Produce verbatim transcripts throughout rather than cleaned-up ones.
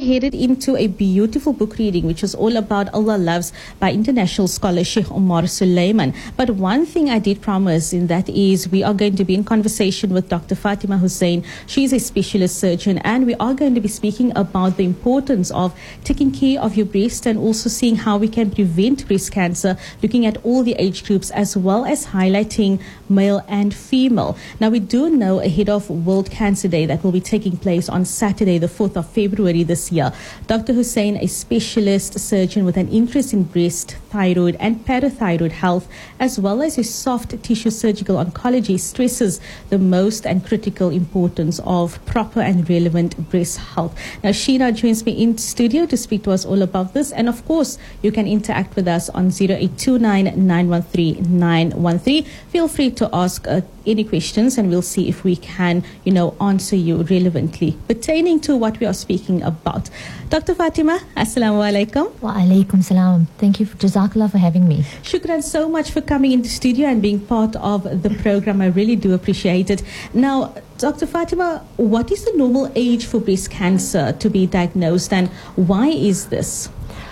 Headed into a beautiful book reading, which was all about Allah Loves by international scholar Sheikh Omar Suleiman. But one thing I did promise, and that is we are going to be in conversation with Doctor Fatima Hussein. She's a specialist surgeon, and we are going to be speaking about the importance of taking care of your breast and also seeing how we can prevent breast cancer, looking at all the age groups as well as highlighting male and female. Now, we do know ahead of World Cancer Day that will be taking place on Saturday, the fourth of February this year. Doctor Hussein, a specialist surgeon with an interest in breast, thyroid and parathyroid health, as well as a soft tissue surgical oncology, stresses the most and critical importance of proper and relevant breast health. Now, Sheena joins me in studio to speak to us all about this. And of course, you can interact with us on zero eight two nine, nine one three, nine one three. Feel free to ask uh, any questions and we'll see if we can, you know, answer you relevantly pertaining to what we are speaking about. Doctor Fatima, assalamu alaikum. Wa alaikum salam. Thank you, for, Jazakallah, for having me. Shukran so much for coming into studio and being part of the program. I really do appreciate it. Now, Doctor Fatima, what is the normal age for breast cancer to be diagnosed and why is this?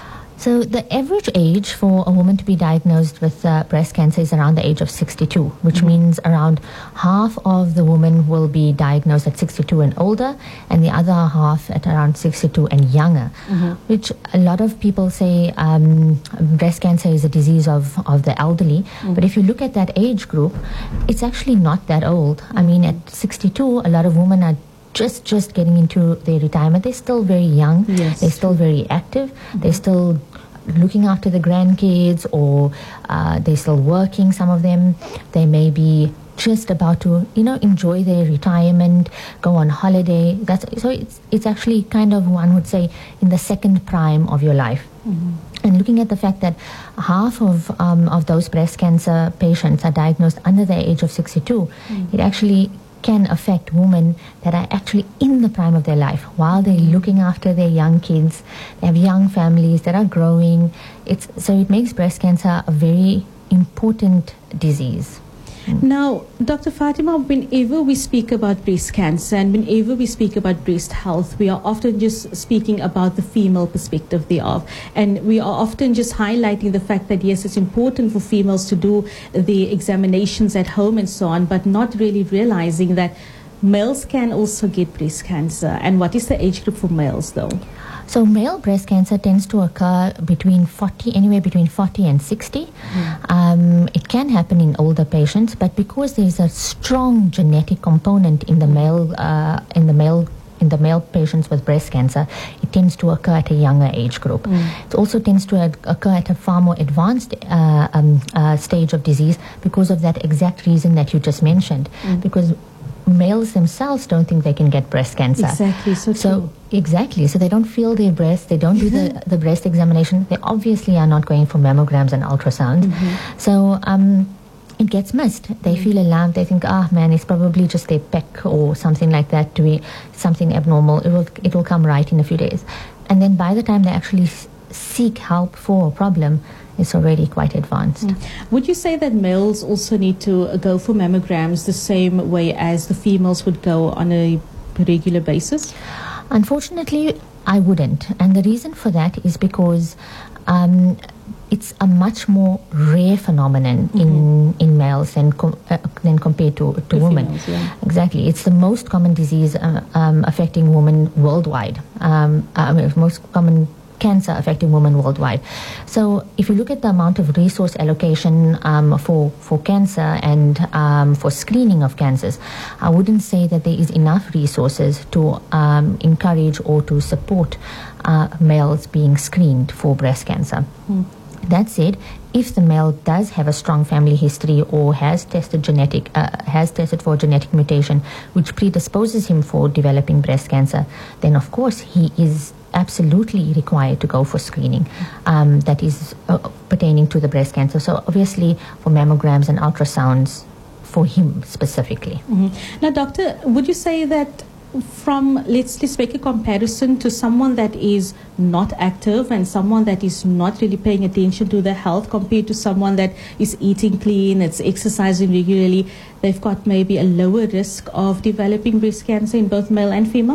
So the average age for a woman to be diagnosed with uh, breast cancer is around the age of sixty-two, which mm-hmm. means around half of the women will be diagnosed at sixty-two and older, and the other half at around sixty-two and younger, mm-hmm. which a lot of people say um, breast cancer is a disease of, of the elderly. Mm-hmm. But if you look at that age group, it's actually not that old. Mm-hmm. I mean, at sixty-two, a lot of women are just just getting into their retirement. They're still very young. Yes. They're still very active. Mm-hmm. They're still looking after the grandkids, or uh, they're still working, some of them. They may be just about to, you know, enjoy their retirement, go on holiday. That's so it's it's actually kind of, one would say, in the second prime of your life. Mm-hmm. And looking at the fact that half of um, of those breast cancer patients are diagnosed under the age of sixty-two, mm-hmm. it actually can affect women that are actually in the prime of their life while they're looking after their young kids. They have young families that are growing. It's so it makes breast cancer a very important disease. Now, Doctor Fatima, whenever we speak about breast cancer and whenever we speak about breast health, we are often just speaking about the female perspective thereof. And we are often just highlighting the fact that, yes, it's important for females to do the examinations at home and so on, but not really realizing that males can also get breast cancer. And what is the age group for males, though? So male breast cancer tends to occur between forty, anywhere between forty and sixty. Mm. Um, it can happen in older patients, but because there's a strong genetic component in the male, uh, in the male, in the male patients with breast cancer, it tends to occur at a younger age group. Mm. It also tends to ad- occur at a far more advanced uh, um, uh, stage of disease because of that exact reason that you just mentioned. Mm. Because males themselves don't think they can get breast cancer. Exactly, so, so exactly. So they don't feel their breasts, they don't do the, the breast examination. They obviously are not going for mammograms and ultrasound. Mm-hmm. So um, it gets missed. They mm-hmm. feel alarmed. They think, ah, man, it's probably just their peck or something like that, to be something abnormal. It will, it will come right in a few days. And then by the time they actually s- seek help for a problem, it's already quite advanced. Mm. Would you say that males also need to go for mammograms the same way as the females would go on a regular basis? Unfortunately, I wouldn't. And the reason for that is because um, it's a much more rare phenomenon mm-hmm. in, in males than, com- uh, than compared to, to women. Females, yeah. Exactly. It's the most common disease uh, um, affecting women worldwide. Um, I mean, most common cancer affecting women worldwide. So if you look at the amount of resource allocation um, for, for cancer and um, for screening of cancers, I wouldn't say that there is enough resources to um, encourage or to support uh, males being screened for breast cancer. Mm. That said, if the male does have a strong family history or has tested genetic, uh, has tested for genetic mutation which predisposes him for developing breast cancer, then of course he is absolutely required to go for screening um, that is uh, pertaining to the breast cancer. So obviously for mammograms and ultrasounds for him specifically. Mm-hmm. Now, doctor, would you say that from, let's let's make a comparison to someone that is not active and someone that is not really paying attention to their health compared to someone that is eating clean, it's exercising regularly, they've got maybe a lower risk of developing breast cancer in both male and female?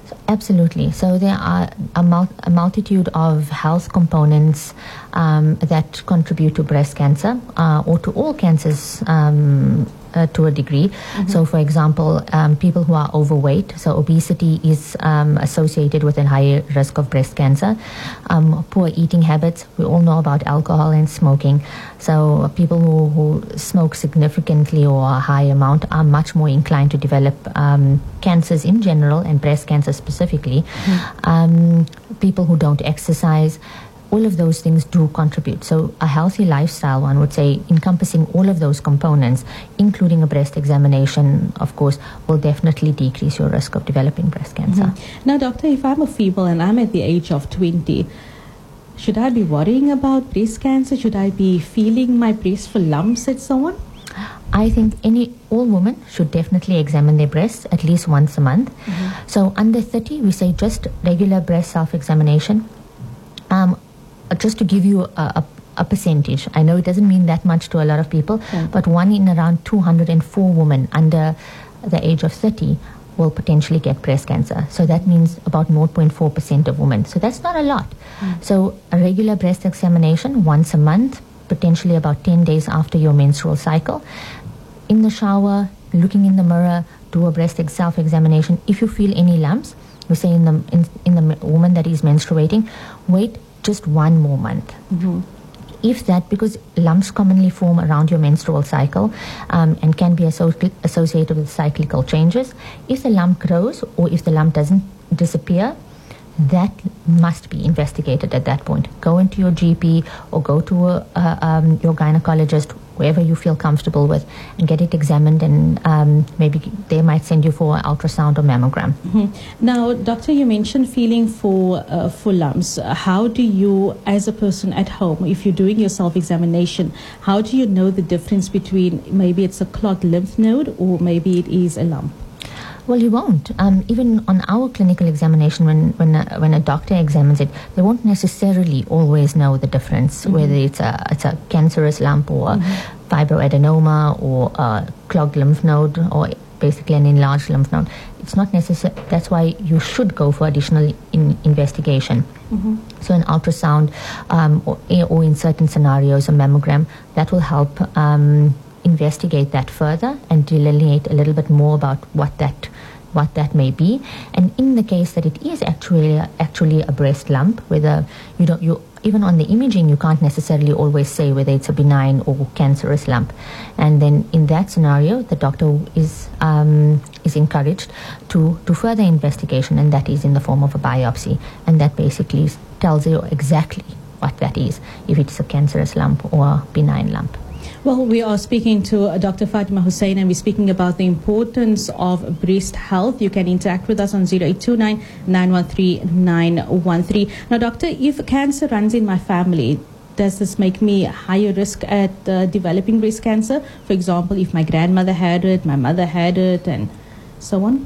Absolutely. So there are a, mul- a multitude of health components um, that contribute to breast cancer uh, or to all cancers um, uh, to a degree. Mm-hmm. So, for example, um, people who are overweight, so obesity is um, associated with a higher risk of breast cancer. Um, poor eating habits, we all know about alcohol and smoking. So people who, who smoke significantly or a high amount are much more inclined to develop um, cancers in general and breast cancer specifically. Mm-hmm. Um, people who don't exercise, all of those things do contribute. So a healthy lifestyle, one would say, encompassing all of those components, including a breast examination, of course, will definitely decrease your risk of developing breast cancer. Mm-hmm. Now, doctor, if I'm a female and I'm at the age of twenty, should I be worrying about breast cancer? Should I be feeling my breast for lumps and so on? I think any all women should definitely examine their breasts at least once a month. Mm-hmm. So under thirty, we say just regular breast self-examination. Um, just to give you a, a, a percentage, I know it doesn't mean that much to a lot of people, yeah. but one in around two hundred four women under the age of thirty will potentially get breast cancer. So that means about zero point four percent of women. So that's not a lot. Mm. So a regular breast examination once a month, potentially about ten days after your menstrual cycle. In the shower, looking in the mirror, do a breast self-examination. If you feel any lumps, we say in the, in, in the woman that is menstruating, wait just one more month. Mm-hmm. If that, because lumps commonly form around your menstrual cycle um, and can be asso- associated with cyclical changes. If the lump grows or if the lump doesn't disappear, that must be investigated at that point. Go into your G P or go to a, uh, um, your gynecologist, wherever you feel comfortable with, and get it examined, and um, maybe they might send you for an ultrasound or mammogram. Mm-hmm. Now, doctor, you mentioned feeling for uh, for lumps. How do you, as a person at home, if you're doing your self-examination, how do you know the difference between maybe it's a clogged lymph node or maybe it is a lump? Well, you won't. Um, even on our clinical examination, when when a, when a doctor examines it, they won't necessarily always know the difference, mm-hmm. whether it's a it's a cancerous lump or mm-hmm. a fibroadenoma or a clogged lymph node or basically an enlarged lymph node. It's not necessary. That's why you should go for additional in, investigation. Mm-hmm. So an ultrasound um, or, or in certain scenarios a mammogram, that will help Um, investigate that further and delineate a little bit more about what that what that may be. And in the case that it is actually actually a breast lump, whether you don't you even on the imaging you can't necessarily always say whether it's a benign or cancerous lump. And then in that scenario, the doctor is um, is encouraged to do further investigation, and that is in the form of a biopsy, and that basically tells you exactly what that is, if it's a cancerous lump or a benign lump. Well, we are speaking to uh, Doctor Fatima Hussein, and we're speaking about the importance of breast health. You can interact with us on zero eight two nine, nine one three, nine one three. Now, doctor, if cancer runs in my family, does this make me higher risk at uh, developing breast cancer? For example, if my grandmother had it, my mother had it, and so on?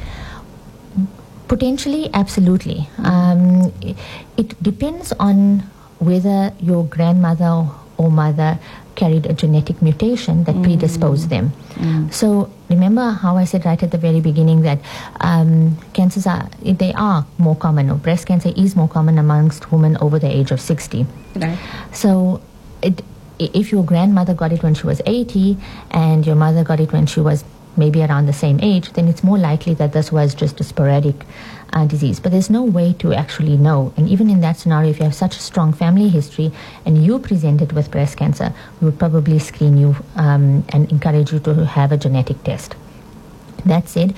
Potentially, absolutely. Um, it, it depends on whether your grandmother or mother carried a genetic mutation that mm. predisposed them. Mm. So remember how I said right at the very beginning that um, cancers are, they are more common, or breast cancer is more common amongst women over the age of sixty. Right. So it, if your grandmother got it when she was eighty and your mother got it when she was maybe around the same age, then it's more likely that this was just a sporadic uh, disease. But there's no way to actually know. And even in that scenario, if you have such a strong family history and you presented with breast cancer, we would probably screen you um, and encourage you to have a genetic test. That said,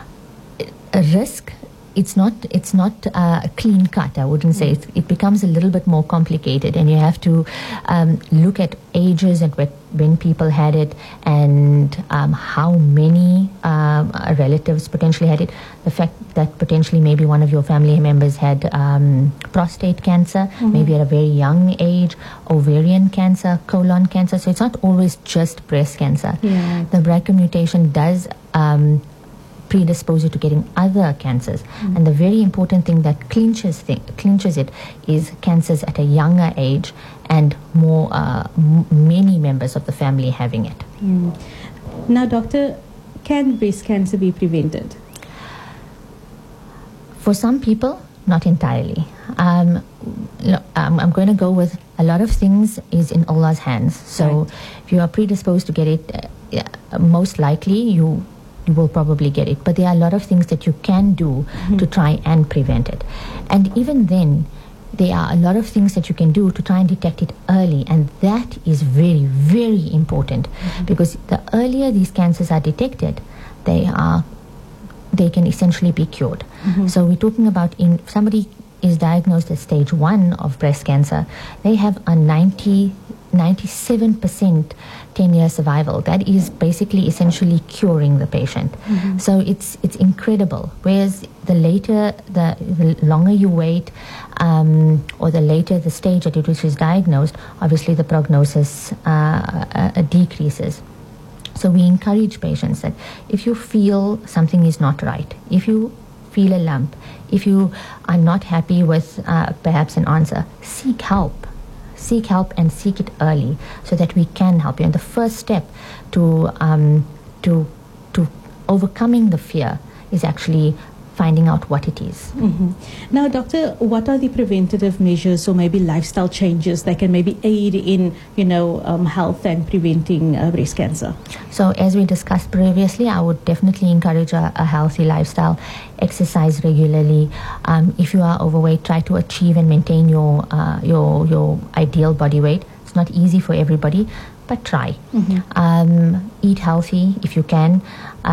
a risk, it's not it's not uh, a clean cut, I wouldn't say. It, it becomes a little bit more complicated, and you have to um, look at ages and when people had it, and um, how many um, relatives potentially had it. The fact that potentially maybe one of your family members had um, prostate cancer, mm-hmm. maybe at a very young age, ovarian cancer, colon cancer. So it's not always just breast cancer. Yeah. The B R C A mutation does um, predispose you to getting other cancers. Mm. And the very important thing that clinches th- clinches it is cancers at a younger age and more uh, m- many members of the family having it. Mm. Now, doctor, can breast cancer be prevented? For some people, not entirely. Um, um, I'm going to go with a lot of things is in Allah's hands. So Right. if you are predisposed to get it, uh, yeah, most likely you you will probably get it. But there are a lot of things that you can do mm-hmm. to try and prevent it. And even then, there are a lot of things that you can do to try and detect it early. And that is very, very important mm-hmm. because the earlier these cancers are detected, they are they can essentially be cured. Mm-hmm. So we're talking about in somebody is diagnosed at stage one of breast cancer, they have a ninety, ninety-seven percent ten-year survival. That is basically essentially curing the patient. Mm-hmm. So it's it's incredible. Whereas the later, the, the longer you wait, um, or the later the stage at which is diagnosed, obviously the prognosis uh, uh, decreases. So we encourage patients that if you feel something is not right, if you feel a lump, if you are not happy with uh, perhaps an answer, seek help. Seek help and seek it early so that we can help you. And the first step to um, to to overcoming the fear is actually finding out what it is. Mm-hmm. Now, doctor, what are the preventative measures or maybe lifestyle changes that can maybe aid in, you know, um, health and preventing uh, breast cancer? So, as we discussed previously, I would definitely encourage a, a healthy lifestyle. Exercise regularly. Um, if you are overweight, try to achieve and maintain your uh, your your ideal body weight. It's not easy for everybody, but try. Mm-hmm. Um, eat healthy if you can.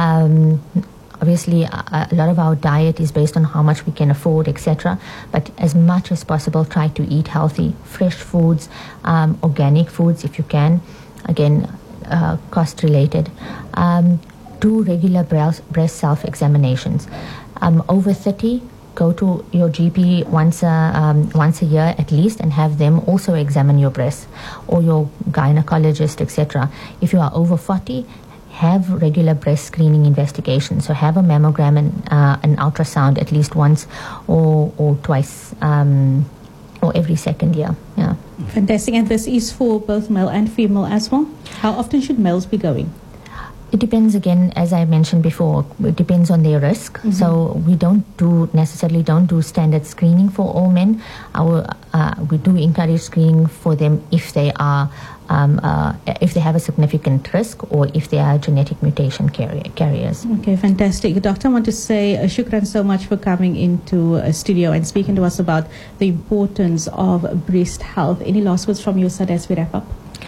Um, Obviously, a, a lot of our diet is based on how much we can afford, et cetera. But as much as possible, try to eat healthy, fresh foods, um, organic foods if you can. Again, uh, cost-related. Um, do regular breast, breast self-examinations. Um, over thirty, go to your G P once a, um, once a year at least and have them also examine your breasts, or your gynecologist, et cetera. If you are over forty, have regular breast screening investigations. So have a mammogram and uh, an ultrasound at least once or or twice um, or every second year. Yeah. Fantastic. And this is for both male and female as well? How often should males be going? It depends, again, as I mentioned before, it depends on their risk. Mm-hmm. So we don't do necessarily don't do standard screening for all men. Our uh, we do encourage screening for them if they are um, uh, if they have a significant risk or if they are genetic mutation carrier, carriers. Okay, fantastic. Doctor, I want to say uh, shukran so much for coming into a studio and speaking to us about the importance of breast health. Any last words from your side as we wrap up?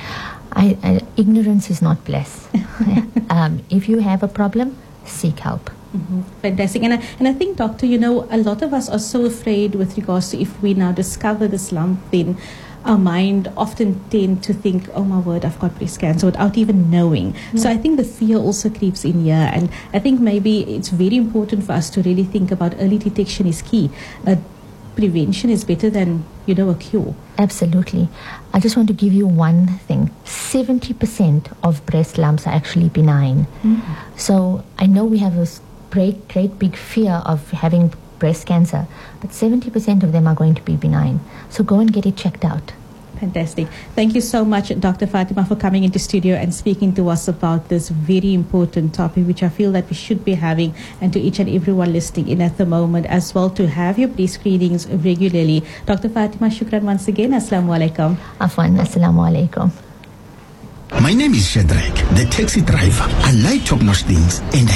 I, I, ignorance is not bliss. um, if you have a problem, seek help. Mm-hmm. Fantastic. And I, and I think, doctor, you know, a lot of us are so afraid with regards to if we now discover this lump, then our mind often tend to think, oh my word, I've got breast cancer, without even knowing. Mm-hmm. So I think the fear also creeps in here. And I think maybe it's very important for us to really think about early detection is key. Uh, prevention is better than, you know, a cure. Absolutely. I just want to give you one thing. seventy percent of breast lumps are actually benign. Mm-hmm. So I know we have this great, great big fear of having breast cancer, but seventy percent of them are going to be benign. So go and get it checked out. Fantastic. Thank you so much, Doctor Fatima, for coming into studio and speaking to us about this very important topic, which I feel that we should be having, and to each and everyone listening in at the moment as well, to have your breast screenings regularly. Doctor Fatima, shukran once again. Assalamu alaikum. Afwan, assalamu alaikum. My name is Shadrach, the taxi driver. I like top-notch things and I